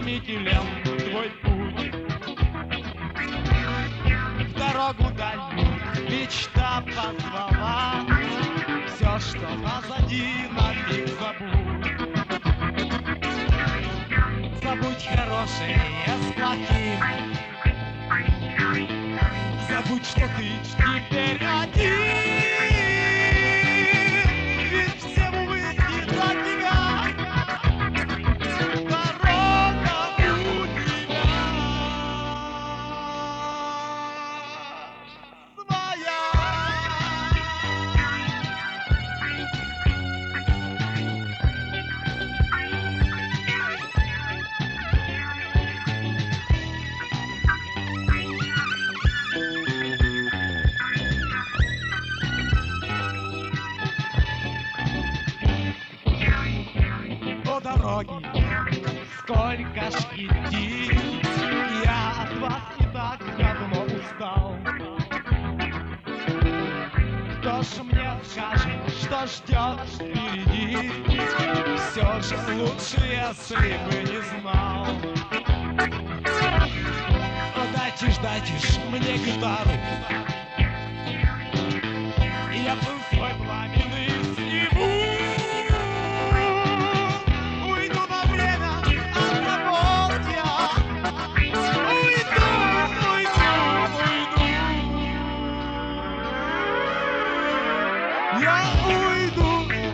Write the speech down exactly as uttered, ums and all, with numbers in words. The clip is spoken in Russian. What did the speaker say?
стремителен твой путь. В дорогу дальнюю мечта позвала, все, что позади, на миг забудь. Забудь хорошее с плохим, забудь, что ты теперь один. Ведь все улыбки для тебя, дорога у тебя своя. По дороге сколько ж идти, я от вас и так давно устал. Кто ж мне скажет, что ждет впереди? Все же лучше, если бы не знал. Дайте ж, дайте ж мне гитару, я был свой пламенный сниму. Уйду на время от работ я. Уйду, уйду, уйду. Я уйду.